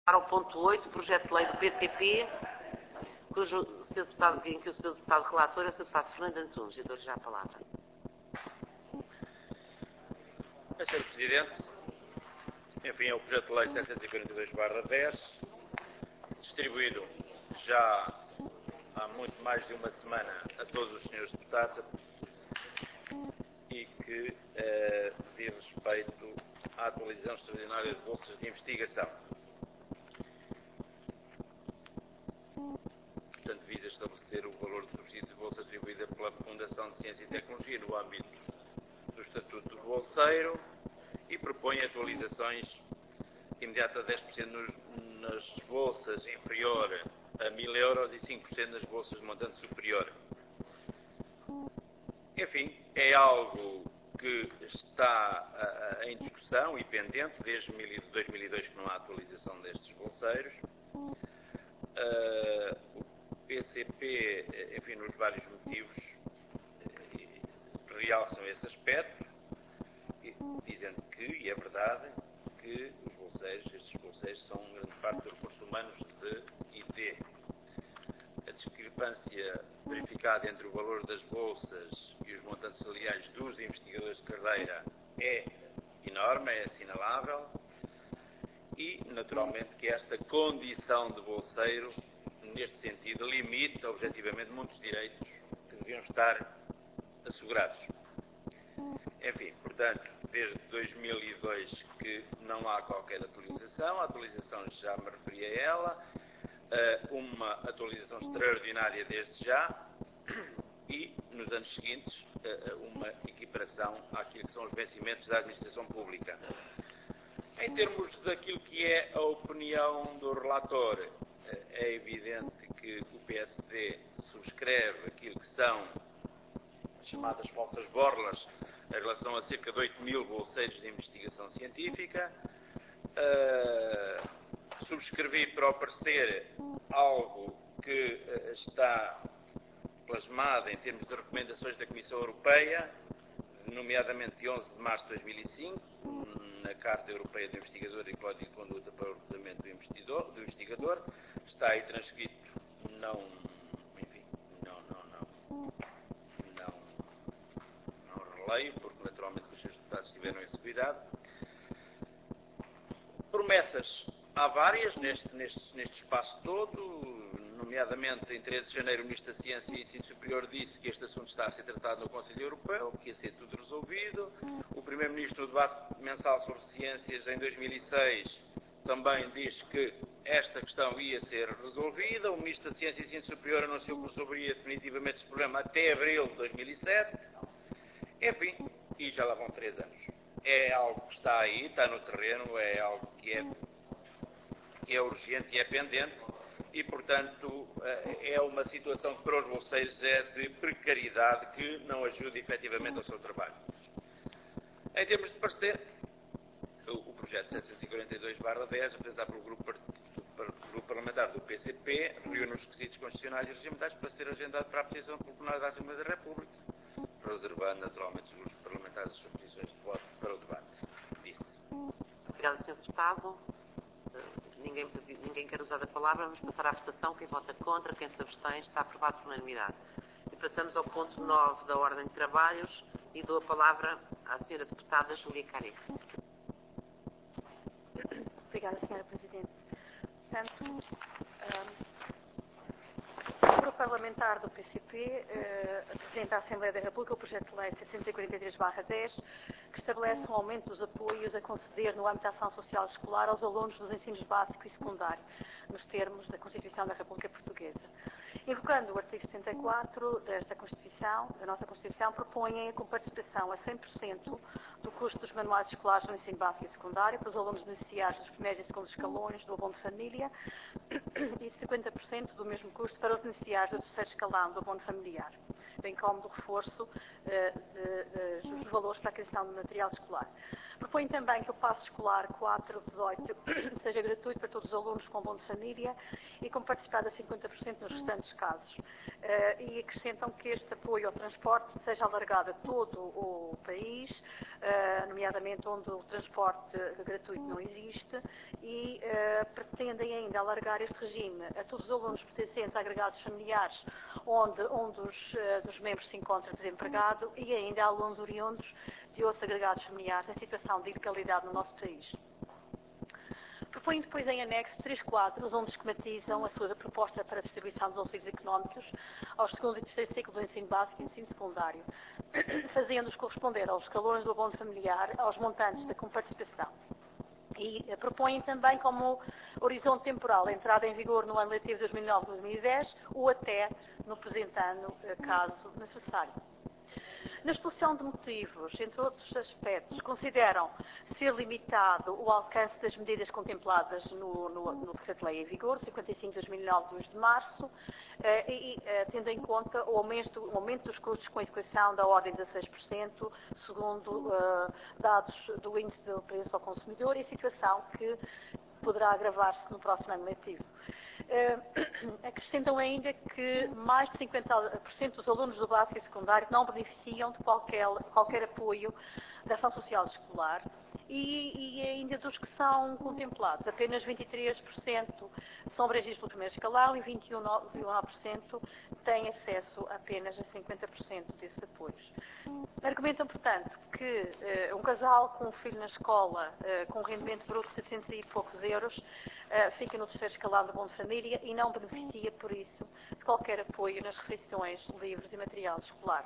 Para o ponto 8, projeto de lei do PCP, em que o Sr. Deputado relator é o Sr. Deputado Fernando Antunes. Eu dou-lhe já a palavra. Sr. Presidente, enfim, é o projeto de lei 742/10, distribuído já há muito mais de uma semana a todos os senhores deputados e que diz respeito à atualização extraordinária de bolsas de investigação. Portanto, visa estabelecer o valor do subsídio de bolsa atribuída pela Fundação de Ciência e Tecnologia no âmbito do Estatuto do Bolseiro e propõe atualizações imediatas de 10% nas bolsas inferior a 1.000 euros e 5% nas bolsas de montante superior. Enfim, é algo que está em discussão e pendente desde 2002 que não há atualização destes bolseiros. O PCP, enfim, nos vários motivos, realçam esse aspecto, dizendo que, e é verdade, que estes bolseiros são grande parte dos recursos humanos de IT. A discrepância verificada entre o valor das bolsas e os montantes salariais dos investigadores de carreira é enorme, é assinalável e, naturalmente, que esta condição de bolseiro, neste sentido, limita objetivamente muitos direitos que deviam estar assegurados. Enfim, portanto, desde 2002 que não há qualquer atualização, a atualização já me referi a ela, uma atualização extraordinária desde já e, nos anos seguintes, uma equiparação àquilo que são os vencimentos da administração pública. Em termos daquilo que é a opinião do relator, é evidente que o PSD subscreve aquilo que são as chamadas falsas borlas em relação a cerca de 8.000 bolseiros de investigação científica. Subscrevi para o parecer algo que está plasmado em termos de recomendações da Comissão Europeia, nomeadamente de 11 de março de 2005, na Carta Europeia do Investigador e Código de Conduta para o Recrutamento do Investigador. Está aí transcrito, não releio, porque naturalmente os seus deputados tiveram esse cuidado. Promessas há várias neste espaço todo, nomeadamente em 13 de janeiro o Ministro da Ciência e Ensino Superior disse que este assunto está a ser tratado no Conselho Europeu, que ia ser tudo resolvido. O Primeiro-Ministro, no debate mensal sobre ciências em 2006, também diz que esta questão ia ser resolvida. O Ministro da Ciência e Ensino Superior anunciou que resolveria definitivamente este problema até abril de 2007. Enfim, e já lá vão 3 anos. É algo que está aí, está no terreno, é algo que é urgente e é pendente e, portanto, é uma situação que para os bolseiros é de precariedade que não ajuda efetivamente ao seu trabalho. Em termos de parecer, o projeto 742/10, apresentado pelo grupo parlamentar do PCP, reúne os requisitos constitucionais e regimentais para ser agendado para a apreciação pelo plenário da Assembleia da República, reservando naturalmente os grupos parlamentares as suas posições de voto para o debate. Disse. Obrigada, Sr. Deputado. Ninguém quer usar a palavra. Vamos passar à votação. Quem vota contra, quem se abstém, está aprovado por unanimidade. E passamos ao ponto 9 da ordem de trabalhos e dou a palavra à Sra. Deputada Júlia Careca. Obrigada, Sra. Presidente. Portanto, o Grupo Parlamentar do PCP apresenta à Assembleia da República o projeto de lei 743/10, que estabelece um aumento dos apoios a conceder no âmbito da ação social escolar aos alunos dos ensinos básico e secundário, nos termos da Constituição da República Portuguesa. Invocando o artigo 74 desta Constituição, da nossa Constituição, propõem a comparticipação a 100% do custo dos manuais escolares no ensino básico e secundário para os alunos beneficiários dos primeiros e segundos escalões do abono de família e de 50% do mesmo custo para os beneficiários do terceiro escalão do abono familiar, bem como do reforço dos valores para a aquisição de material escolar. Propõe também que o passo escolar 4-18 seja gratuito para todos os alunos com abono de família e com participado a 50% nos restantes casos. E acrescentam que este apoio ao transporte seja alargado a todo o país, nomeadamente onde o transporte gratuito não existe, e pretendem ainda alargar este regime a todos os alunos pertencentes a agregados familiares onde um dos membros se encontra desempregado e ainda a alunos oriundos de outros agregados familiares em situação de ilegalidade no nosso país. Propõem depois em anexo 3 quadros onde esquematizam a sua proposta para a distribuição dos auxílios económicos aos segundo e terceiro ciclo do ensino básico e ensino secundário, fazendo-os corresponder aos escalões do abono familiar, aos montantes da comparticipação. E propõem também como horizonte temporal a entrada em vigor no ano letivo 2009-2010 ou até no presente ano, caso necessário. Na exposição de motivos, entre outros aspectos, consideram ser limitado o alcance das medidas contempladas no Decreto-Lei em vigor, 55/2009, 2 de março, tendo em conta o aumento dos custos com a educação da ordem de 16%, segundo dados do Índice do Preço ao Consumidor, e a situação que poderá agravar-se no próximo ano letivo. Acrescentam ainda que mais de 50% dos alunos do básico e secundário não beneficiam de qualquer apoio da ação social escolar e ainda dos que são contemplados, apenas 23% são abrangidos pelo primeiro escalão e 21,9% têm acesso apenas a 50% desses apoios. Argumentam, portanto, que um casal com um filho na escola com um rendimento bruto de 700 e poucos euros fica no terceiro escalão do abono de família e não beneficia, por isso, de qualquer apoio nas refeições, livros e material escolar.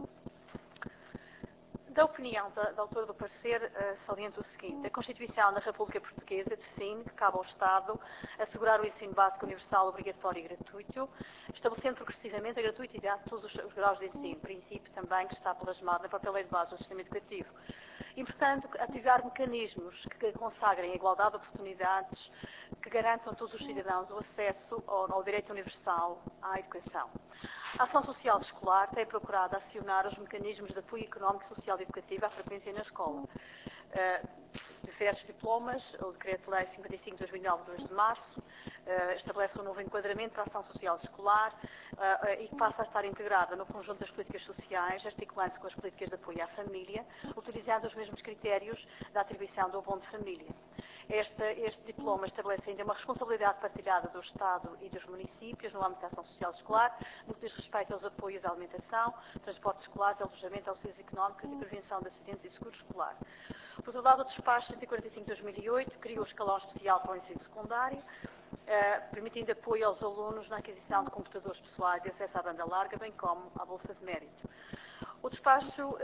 Da opinião da autora do parecer, saliento o seguinte: a Constituição da República Portuguesa define que cabe ao Estado assegurar o ensino básico universal, obrigatório e gratuito, estabelecendo progressivamente a gratuitidade de todos os graus de ensino, princípio também que está plasmado na própria Lei de Base do Sistema Educativo. E, portanto, ativar mecanismos que consagrem a igualdade de oportunidades, que garantam a todos os cidadãos o acesso ao direito universal à educação. A ação social escolar tem procurado acionar os mecanismos de apoio económico, social e educativo à frequência na escola. Diversos diplomas, o Decreto-Lei 55/2009, 2 de março, estabelece um novo enquadramento para a ação social escolar e que passa a estar integrada no conjunto das políticas sociais, articulando-se com as políticas de apoio à família, utilizando os mesmos critérios da atribuição do abono de família. Este diploma estabelece ainda uma responsabilidade partilhada do Estado e dos municípios no âmbito da ação social escolar, no que diz respeito aos apoios à alimentação, transporte escolar, alojamento, auxílios económicos e prevenção de acidentes e seguro escolar. Por outro lado, o despacho 145/2008 criou o escalão especial para o ensino secundário, permitindo apoio aos alunos na aquisição de computadores pessoais e acesso à banda larga, bem como à Bolsa de Mérito. O despacho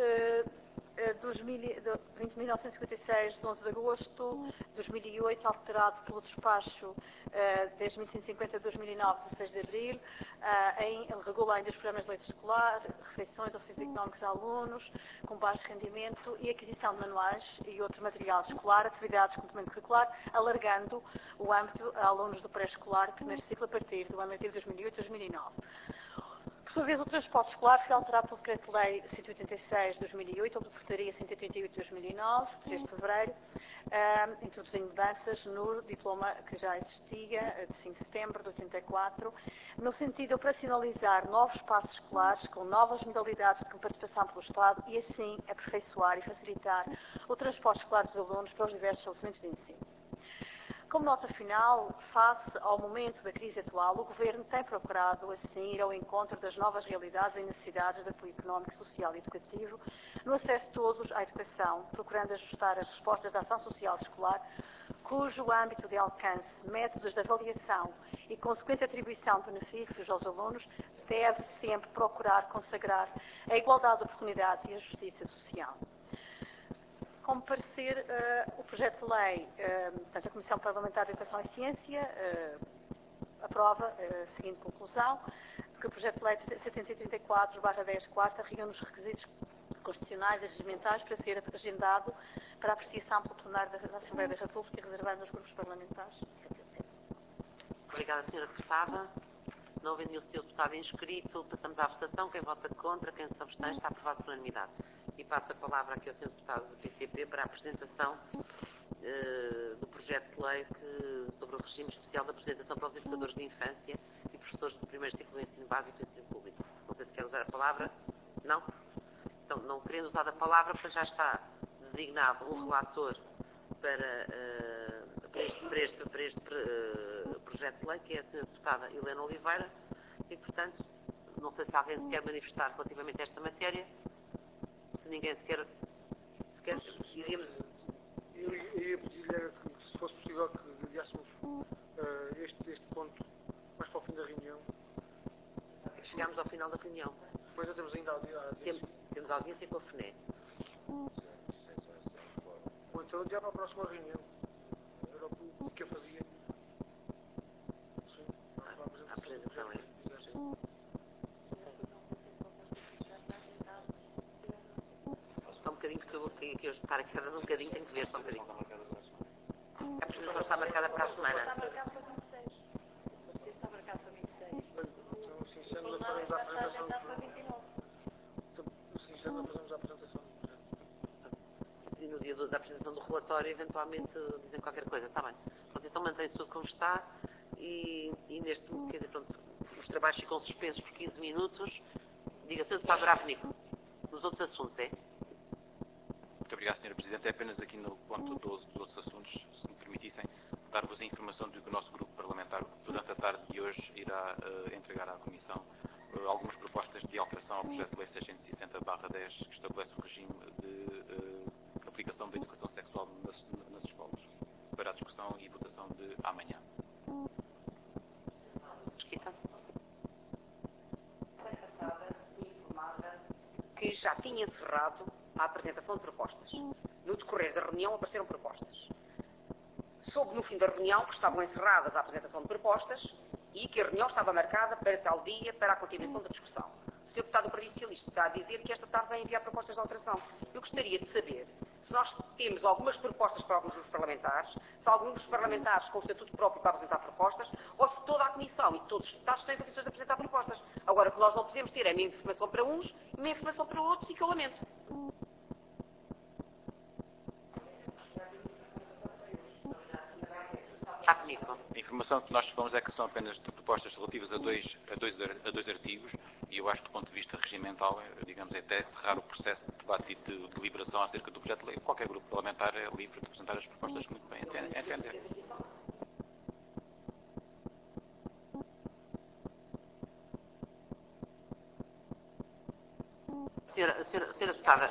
20.956, de 11 de agosto de 2008, alterado pelo despacho 10.150 de 2009, de 6 de abril, regula ainda os programas de leite escolar, refeições, auxílios económicos a alunos com baixo rendimento e aquisição de manuais e outro material escolar, atividades de complemento curricular, alargando o âmbito a alunos do pré-escolar, primeiro ciclo, a partir do ano letivo 2008-2009. Por sua vez, o transporte escolar foi alterado pelo Decreto-Lei 186 de 2008, ou pela Portaria 138 de 2009, 3 de fevereiro, introduzindo mudanças no diploma que já existia, de 5 de setembro de 84, no sentido de operacionalizar novos espaços escolares com novas modalidades de participação pelo Estado e, assim, aperfeiçoar e facilitar o transporte escolar dos alunos para os diversos estabelecimentos de ensino. Como nota final, face ao momento da crise atual, o Governo tem procurado, assim, ir ao encontro das novas realidades e necessidades de apoio económico, social e educativo, no acesso de todos à educação, procurando ajustar as respostas da ação social escolar, cujo âmbito de alcance, métodos de avaliação e consequente atribuição de benefícios aos alunos deve sempre procurar consagrar a igualdade de oportunidades e a justiça social. Como parecer, o projeto de lei, portanto, a Comissão Parlamentar de Educação e Ciência aprova a seguinte conclusão, que o projeto de lei 734/10 reúne os requisitos constitucionais e regimentais para ser agendado para apreciação pelo plenário da Assembleia da República e reservado nos grupos parlamentares. Obrigada, Sra. Deputada. Não havendo nenhum senhor deputado inscrito, passamos à votação. Quem vota contra, quem se abstém, está aprovado por unanimidade. e passo a palavra aqui ao Sr. Deputado do PCP para a apresentação do projeto de lei sobre o regime especial da apresentação para os educadores de infância e professores do primeiro ciclo do ensino básico e ensino público. Não sei se quer usar a palavra. Não? Então, não querendo usar a palavra, porque já está designado um relator para este projeto de lei, que é a Sra. Deputada Helena Oliveira, e, portanto, não sei se alguém se quer manifestar relativamente a esta matéria. Se ninguém se quer iríamos... Eu ia pedir-lhe que, se fosse possível, que adiássemos este ponto mais para o fim da reunião. Chegámos ao final da reunião. Depois não temos ainda audiência. Temos audiência com a FNE. Ou então já para a próxima reunião. Era o que eu fazia. Sim, a apresentação é. Só um bocadinho, porque eu vou aqui estar aqui um bocadinho, tenho que ver só um bocadinho. A apresentação está marcada para a semana. Está marcado para 26. Você está marcado para 26. Então, assim sendo, O faremos a está apresentação. agendado para 29. Então, assim sendo, fazemos a apresentação. E no dia da apresentação do relatório, eventualmente, dizem qualquer coisa. Está bem. Pronto, então mantém-se tudo como está e neste, quer dizer, pronto, os trabalhos ficam suspensos por 15 minutos. Diga-se, deputado Bravo-Nico, nos outros assuntos, é? Muito obrigado, Sra. Presidente. É apenas aqui no ponto 12 dos outros assuntos, se me permitissem, dar-vos a informação de que o nosso grupo parlamentar, durante a tarde de hoje, irá entregar à Comissão algumas propostas de alteração ao projeto de lei 660/10, que estabelece o regime de aplicação da educação sexual nas escolas, para a discussão e votação de amanhã. Esquita. Passada, fui informada que já tinha encerrado a apresentação de propostas. No decorrer da reunião apareceram propostas. Soube no fim da reunião que estavam encerradas a apresentação de propostas e que a reunião estava marcada para tal dia, para a continuação da discussão. O Sr. Deputado do Partido Socialista está a dizer que esta tarde vai enviar propostas de alteração. Eu gostaria de saber se nós temos algumas propostas para alguns grupos parlamentares, se alguns grupos parlamentares com o estatuto próprio para apresentar propostas, ou se toda a Comissão e todos os deputados têm condições de apresentar propostas. Agora, o que nós não podemos ter é minha informação para uns e minha informação para outros, e que eu lamento. A informação que nós dispomos é que são apenas de propostas relativas a dois artigos, e eu acho que do ponto de vista regimental, digamos, é até encerrar o processo de debate e de deliberação acerca do projeto de lei. Qualquer grupo parlamentar é livre de apresentar as propostas que muito bem entender. Senhora Deputada.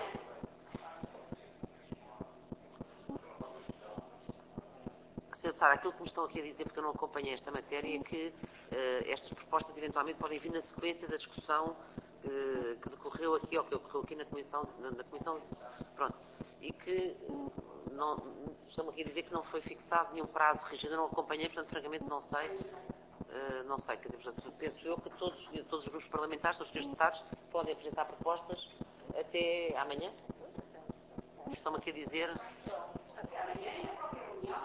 Aquilo que me estão aqui a dizer, porque eu não acompanhei esta matéria, é que estas propostas eventualmente podem vir na sequência da discussão que decorreu aqui, ou que ocorreu aqui na Comissão, pronto, e que estão aqui a dizer que não foi fixado nenhum prazo rígido. Eu não acompanhei, portanto, francamente, não sei, quer dizer, portanto, penso eu que todos os grupos parlamentares, todos os deputados, podem apresentar propostas até amanhã. Estão-me aqui a dizer... Até amanhã e na própria reunião,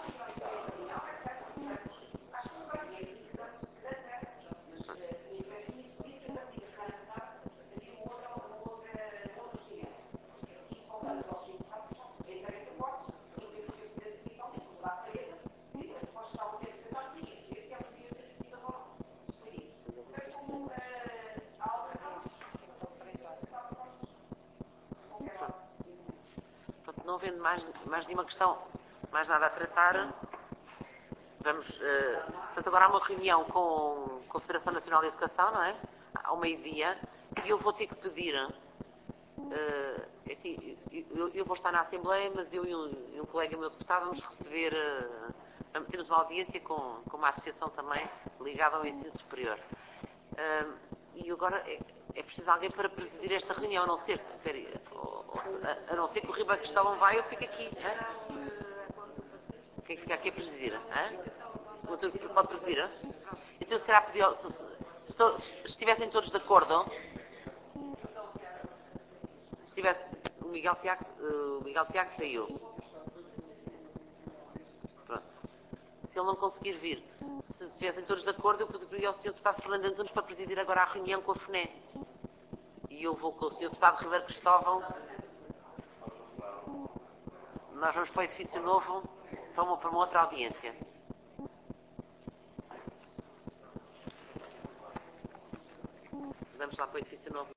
não havendo mais nenhuma questão, mais nada a tratar, vamos... portanto, agora há uma reunião com a Federação Nacional de Educação, não é? Ao meio-dia, e eu vou ter que pedir... assim, eu vou estar na Assembleia, mas eu e um colega meu deputado vamos receber... temos uma audiência com uma associação também ligada ao ensino superior. E agora é preciso alguém para presidir esta reunião, a não ser que o Ribeiro Cristóvão vai, eu fico aqui. Quem fica aqui a presidir? O outro pode presidir? Então, se calhar pedir, se estivessem todos de acordo, se estivesse, o Miguel Tiago saiu. Pronto. Se ele não conseguir vir, se estivessem todos de acordo, eu pediria ao Sr. Deputado Fernando Antunes para presidir agora a reunião com a FNE. E eu vou com o Sr. Deputado Ribeiro Cristóvão Nós vamos para o edifício novo, para uma outra audiência. Vamos lá para o edifício novo.